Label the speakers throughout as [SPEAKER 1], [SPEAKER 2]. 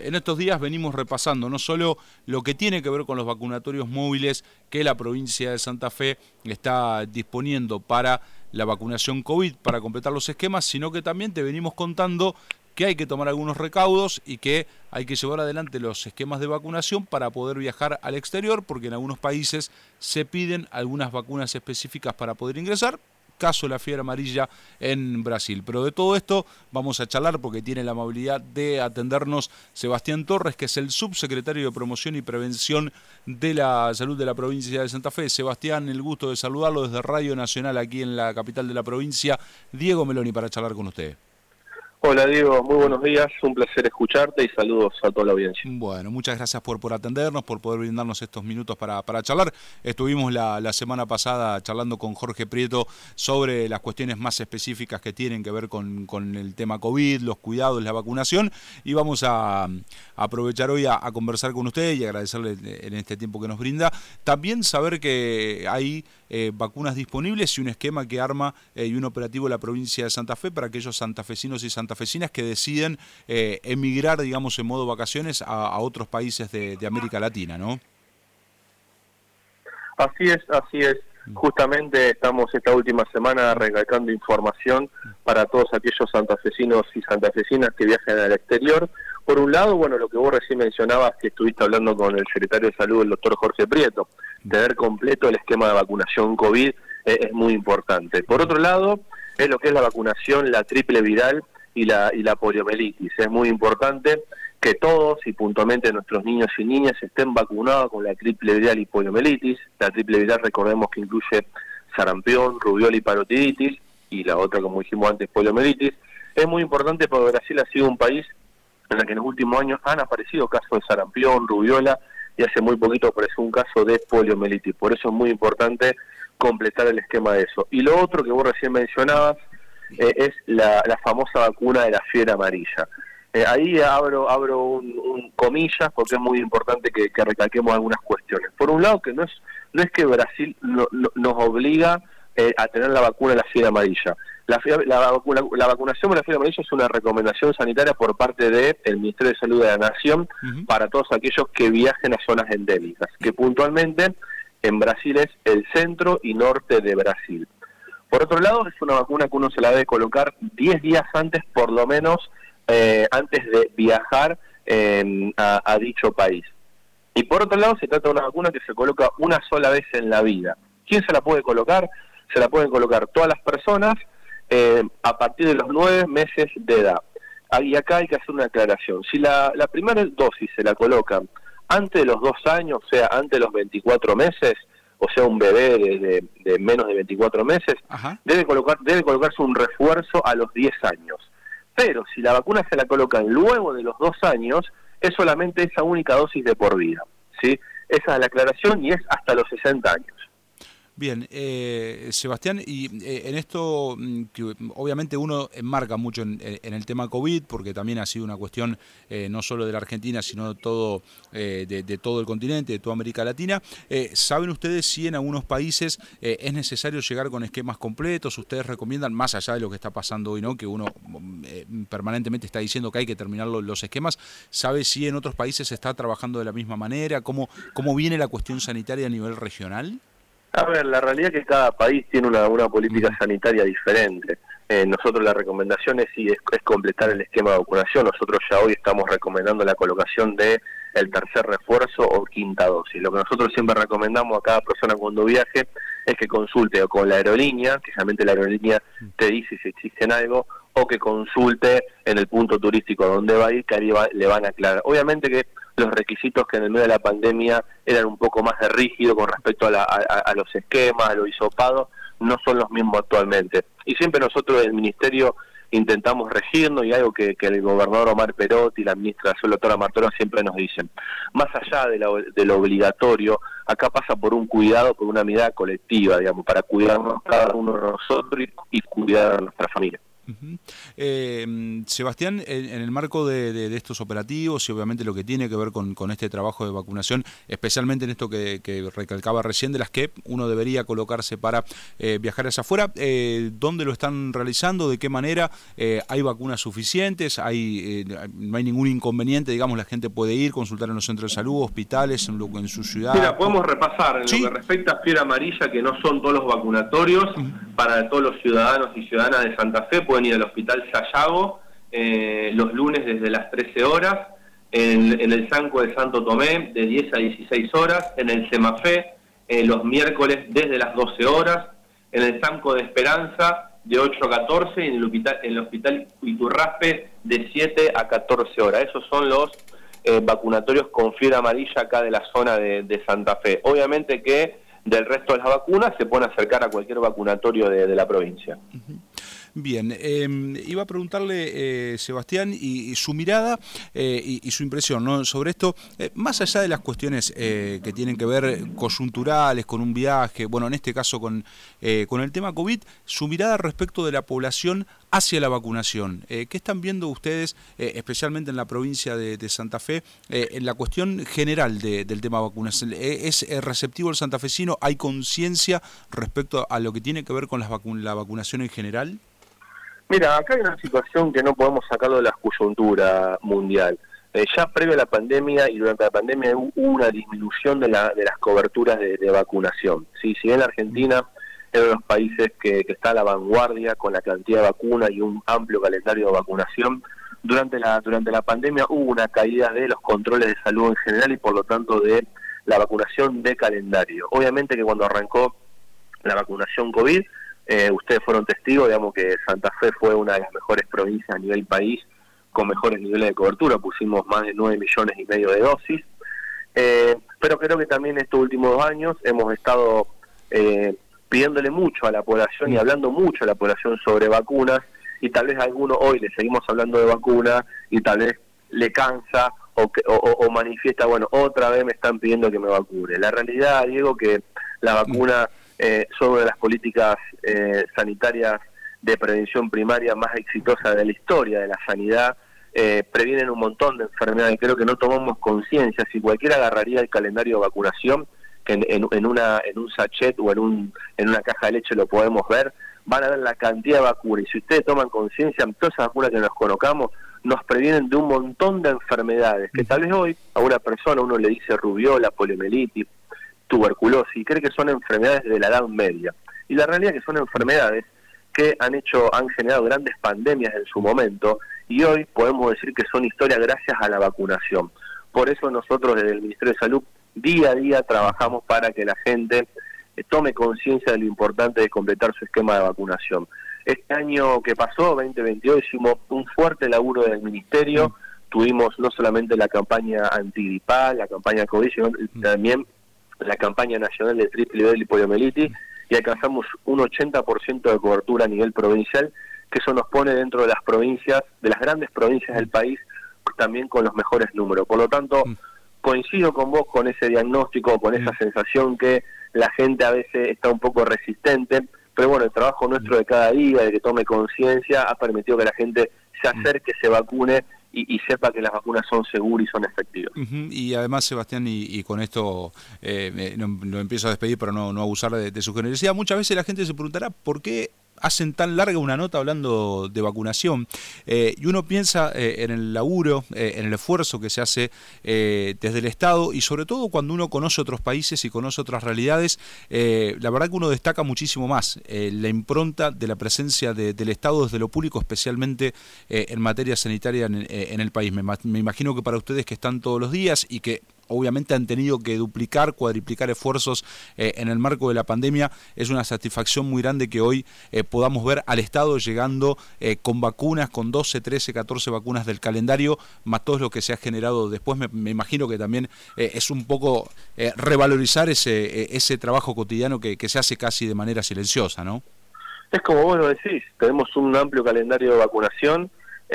[SPEAKER 1] En estos días venimos repasando no solo lo que tiene que ver con los vacunatorios móviles que la provincia de Santa Fe está disponiendo para la vacunación COVID, para completar los esquemas, sino que también te venimos contando que hay que tomar algunos recaudos y que hay que llevar adelante los esquemas de vacunación para poder viajar al exterior, porque en algunos países se piden algunas vacunas específicas para poder ingresar, caso de la fiebre amarilla en Brasil. Pero de todo esto vamos a charlar porque tiene la amabilidad de atendernos Sebastián Torres, que es el subsecretario de Promoción y Prevención de la Salud de la provincia de Santa Fe. Sebastián, el gusto de saludarlo desde Radio Nacional aquí en la capital de la provincia. Diego Meloni para charlar con usted.
[SPEAKER 2] Hola Diego, muy buenos días, un placer escucharte y saludos a toda la audiencia.
[SPEAKER 1] Bueno, muchas gracias por atendernos, por poder brindarnos estos minutos para charlar. Estuvimos la semana pasada charlando con Jorge Prieto sobre las cuestiones más específicas que tienen que ver con el tema COVID, los cuidados, la vacunación, y vamos a aprovechar hoy a conversar con usted y agradecerle en este tiempo que nos brinda. También saber que hay vacunas disponibles y un esquema que arma y un operativo de la provincia de Santa Fe para aquellos santafesinos y santafesinas que deciden emigrar, digamos, en modo vacaciones a otros países de América Latina, ¿no?
[SPEAKER 2] Así es. Justamente estamos esta última semana recalcando información para todos aquellos santafesinos y santafesinas que viajan al exterior. Por un lado, bueno, lo que vos recién mencionabas, que estuviste hablando con el secretario de Salud, el doctor Jorge Prieto, tener completo el esquema de vacunación COVID es muy importante. Por otro lado, es lo que es la vacunación, la triple viral y la poliomielitis. Es muy importante que todos y puntualmente nuestros niños y niñas estén vacunados con la triple viral y poliomielitis. La triple viral, recordemos que incluye sarampión, rubiola y parotiditis, y la otra, como dijimos antes, poliomielitis. Es muy importante porque Brasil ha sido un país en el que en los últimos años han aparecido casos de sarampión, rubiola, y hace muy poquito apareció un caso de poliomielitis. Por eso es muy importante completar el esquema de eso. Y lo otro que vos recién mencionabas es la famosa vacuna de la fiebre amarilla. Ahí abro un comillas porque es muy importante que recalquemos algunas cuestiones. Por un lado, que no es que Brasil nos obliga a tener la vacuna de la fiebre amarilla. La vacunación de la fiebre amarilla es una recomendación sanitaria por parte del Ministerio de Salud de la Nación para todos aquellos que viajen a zonas endémicas, que puntualmente en Brasil es el centro y norte de Brasil. Por otro lado, es una vacuna que uno se la debe colocar 10 días antes, por lo menos, antes de viajar a dicho país. Y por otro lado, se trata de una vacuna que se coloca una sola vez en la vida. ¿Quién se la puede colocar? Se la pueden colocar todas las personas a partir de los 9 meses de edad. Y acá hay que hacer una aclaración. Si la primera dosis se la colocan antes de los 2 años, o sea, antes de los 24 meses, o sea, un bebé de menos de 24 meses, debe colocarse un refuerzo a los 10 años. Pero si la vacuna se la colocan luego de los 2 años, es solamente esa única dosis de por vida, ¿sí? Esa es la aclaración y es hasta los 60 años.
[SPEAKER 1] Bien, Sebastián, y en esto que obviamente uno enmarca mucho en el tema COVID, porque también ha sido una cuestión no solo de la Argentina, sino de todo el continente, de toda América Latina. ¿Saben ustedes si en algunos países es necesario llegar con esquemas completos? ¿Ustedes recomiendan, más allá de lo que está pasando hoy, ¿no?, que uno permanentemente está diciendo que hay que terminar los esquemas? ¿Sabe si en otros países se está trabajando de la misma manera? ¿Cómo viene la cuestión sanitaria a nivel regional?
[SPEAKER 2] A ver, la realidad es que cada país tiene una política sanitaria diferente. Nosotros la recomendación es completar el esquema de vacunación. Nosotros ya hoy estamos recomendando la colocación de el tercer refuerzo o quinta dosis. Lo que nosotros siempre recomendamos a cada persona cuando viaje es que consulte o con la aerolínea, que realmente la aerolínea te dice si existen algo, o que consulte en el punto turístico donde va a ir, que ahí le van a aclarar. Obviamente que los requisitos que en el medio de la pandemia eran un poco más de rígido con respecto a los esquemas, a lo hisopado, no son los mismos actualmente. Y siempre nosotros del Ministerio intentamos regirnos, y algo que el gobernador Omar Perotti y la ministra de Salud, doctora Martoro, siempre nos dicen. Más allá de lo obligatorio, acá pasa por un cuidado, por una mirada colectiva, digamos, para cuidarnos cada uno de nosotros y cuidar a nuestra familia.
[SPEAKER 1] Sebastián, en el marco de estos operativos y obviamente lo que tiene que ver con este trabajo de vacunación, especialmente en esto que recalcaba recién, de las que uno debería colocarse para viajar hacia afuera, ¿dónde lo están realizando? ¿De qué manera? ¿Hay vacunas suficientes? ¿No hay ningún inconveniente? Digamos, la gente puede ir, consultar en los centros de salud, hospitales, en su ciudad.
[SPEAKER 2] Mira, podemos repasar en lo que respecta a fiebre amarilla, que no son todos los vacunatorios, para todos los ciudadanos y ciudadanas de Santa Fe pueden ir al Hospital Sayago los lunes desde las 13 horas, en el Sanco de Santo Tomé de 10 a 16 horas, en el Semafé los miércoles desde las 12 horas, en el Sanco de Esperanza de 8 a 14 y en el Hospital Iturraspe de 7 a 14 horas. Esos son los vacunatorios con fiebre amarilla acá de la zona de Santa Fe. Obviamente que del resto de las vacunas se pueden acercar a cualquier vacunatorio de la provincia.
[SPEAKER 1] Bien, iba a preguntarle, Sebastián, y su mirada y su impresión, ¿no?, sobre esto, más allá de las cuestiones que tienen que ver coyunturales, con un viaje, bueno, en este caso con el tema COVID, su mirada respecto de la población hacia la vacunación. ¿Qué están viendo ustedes, especialmente en la provincia de Santa Fe, en la cuestión general del tema vacunación? ¿Es receptivo el santafesino? ¿Hay conciencia respecto a lo que tiene que ver con la vacunación en general?
[SPEAKER 2] Mira, acá hay una situación que no podemos sacarlo de la coyuntura mundial. Ya previo a la pandemia y durante la pandemia hubo una disminución de las coberturas de vacunación. ¿Sí? Si bien la Argentina es uno de los países que está a la vanguardia con la cantidad de vacunas y un amplio calendario de vacunación, durante la pandemia hubo una caída de los controles de salud en general y por lo tanto de la vacunación de calendario. Obviamente que cuando arrancó la vacunación COVID, ustedes fueron testigos, digamos que Santa Fe fue una de las mejores provincias a nivel país con mejores niveles de cobertura, pusimos más de 9,5 millones de dosis, pero creo que también estos últimos 2 años hemos estado pidiéndole mucho a la población y hablando mucho a la población sobre vacunas, y tal vez a algunos hoy le seguimos hablando de vacunas y tal vez le cansa o manifiesta, bueno, otra vez me están pidiendo que me vacune. La realidad, Diego, que la vacuna son una de las políticas sanitarias de prevención primaria más exitosas de la historia de la sanidad, previenen un montón de enfermedades. Creo que no tomamos conciencia. Si cualquiera agarraría el calendario de vacunación, que en un sachet o en una caja de leche lo podemos ver, van a ver la cantidad de vacunas, y si ustedes toman conciencia, todas esas vacunas que nos colocamos nos previenen de un montón de enfermedades, que tal vez hoy a una persona uno le dice rubiola, poliomielitis, tuberculosis, y cree que son enfermedades de la Edad Media. Y la realidad es que son enfermedades que han generado grandes pandemias en su momento, y hoy podemos decir que son historia gracias a la vacunación. Por eso nosotros desde el Ministerio de Salud día a día trabajamos para que la gente tome conciencia de lo importante de completar su esquema de vacunación. Este año que pasó, 2022, hicimos un fuerte laburo del Ministerio, tuvimos no solamente la campaña antigripal, la campaña COVID, sino también la campaña nacional de triple y poliomielitis, y alcanzamos un 80% de cobertura a nivel provincial, que eso nos pone dentro de las provincias, de las grandes provincias del país, también con los mejores números. Por lo tanto, coincido con vos con ese diagnóstico, con esa sensación que la gente a veces está un poco resistente, pero bueno, el trabajo nuestro de cada día, de que tome conciencia, ha permitido que la gente se acerque, se vacune y sepa que las vacunas son seguras y son efectivas.
[SPEAKER 1] Y además, Sebastián, y con esto lo empiezo a despedir para no abusar de su generosidad, muchas veces la gente se preguntará por qué hacen tan larga una nota hablando de vacunación, y uno piensa en el laburo, en el esfuerzo que se hace desde el Estado, y sobre todo cuando uno conoce otros países y conoce otras realidades, la verdad que uno destaca muchísimo más la impronta de la presencia del Estado desde lo público, especialmente en materia sanitaria en el país. Me imagino que para ustedes que están todos los días y que obviamente han tenido que duplicar, cuadriplicar esfuerzos en el marco de la pandemia, es una satisfacción muy grande que hoy podamos ver al Estado llegando con vacunas, con 12, 13, 14 vacunas del calendario, más todo lo que se ha generado después. Me imagino que también es un poco revalorizar ese trabajo cotidiano que se hace casi de manera silenciosa, ¿no?
[SPEAKER 2] Es como vos lo decís, tenemos un amplio calendario de vacunación,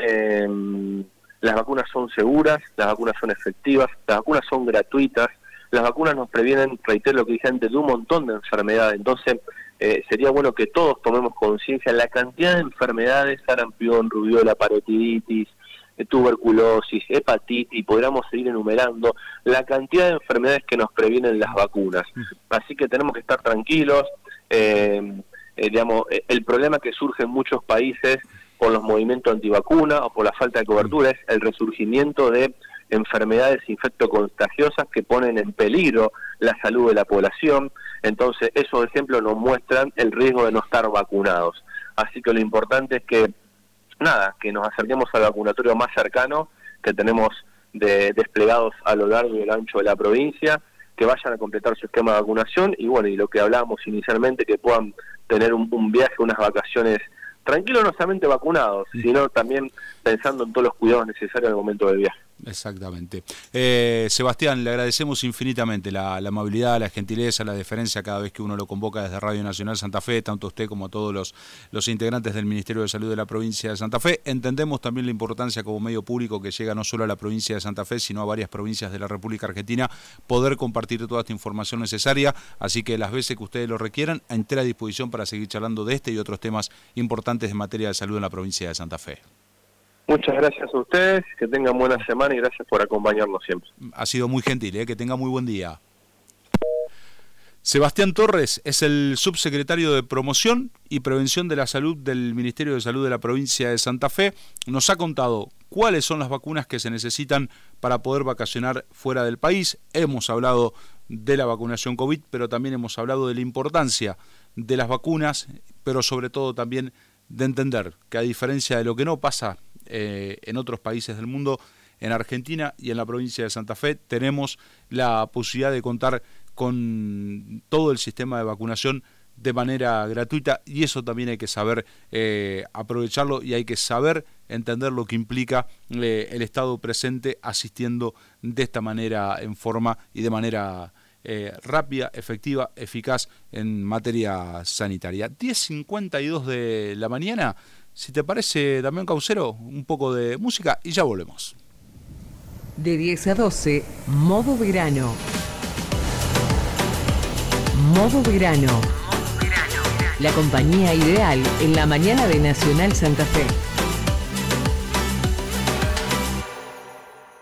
[SPEAKER 2] las vacunas son seguras, las vacunas son efectivas, las vacunas son gratuitas, las vacunas nos previenen, reitero lo que dije antes, de un montón de enfermedades. Entonces, sería bueno que todos tomemos conciencia de la cantidad de enfermedades, sarampión, rubiola, parotiditis, tuberculosis, hepatitis, podríamos seguir enumerando la cantidad de enfermedades que nos previenen las vacunas. Así que tenemos que estar tranquilos. Digamos, el problema que surge en muchos países con los movimientos antivacuna o por la falta de cobertura es el resurgimiento de enfermedades infectocontagiosas que ponen en peligro la salud de la población. Entonces, esos ejemplos nos muestran el riesgo de no estar vacunados. Así que lo importante es que que nos acerquemos al vacunatorio más cercano que tenemos desplegados a lo largo y el ancho de la provincia, que vayan a completar su esquema de vacunación y bueno, y lo que hablábamos inicialmente, que puedan tener un viaje, unas vacaciones tranquilos, no solamente vacunados, sino también pensando en todos los cuidados necesarios en el momento del viaje.
[SPEAKER 1] Exactamente. Sebastián, le agradecemos infinitamente la amabilidad, la gentileza, la deferencia cada vez que uno lo convoca desde Radio Nacional Santa Fe, tanto usted como a todos los integrantes del Ministerio de Salud de la provincia de Santa Fe. Entendemos también la importancia como medio público que llega no solo a la provincia de Santa Fe, sino a varias provincias de la República Argentina, poder compartir toda esta información necesaria, así que las veces que ustedes lo requieran, a entera disposición para seguir charlando de este y otros temas importantes en materia de salud en la provincia de Santa Fe.
[SPEAKER 2] Muchas gracias a ustedes, que tengan buena semana y gracias por acompañarnos siempre.
[SPEAKER 1] Ha sido muy gentil, que tenga muy buen día. Sebastián Torres es el subsecretario de Promoción y Prevención de la Salud del Ministerio de Salud de la provincia de Santa Fe. Nos ha contado cuáles son las vacunas que se necesitan para poder vacacionar fuera del país. Hemos hablado de la vacunación COVID, pero también hemos hablado de la importancia de las vacunas, pero sobre todo también de entender que a diferencia de lo que no pasa en otros países del mundo, en Argentina y en la provincia de Santa Fe tenemos la posibilidad de contar con todo el sistema de vacunación de manera gratuita, y eso también hay que saber aprovecharlo y hay que saber entender lo que implica el Estado presente asistiendo de esta manera, en forma y de manera rápida, efectiva, eficaz en materia sanitaria. 10:52 de la mañana. Si te parece, Damián Caucero, un poco de música y ya volvemos.
[SPEAKER 3] De 10 a 12, modo verano. Modo verano. La compañía ideal en la mañana de Nacional Santa Fe.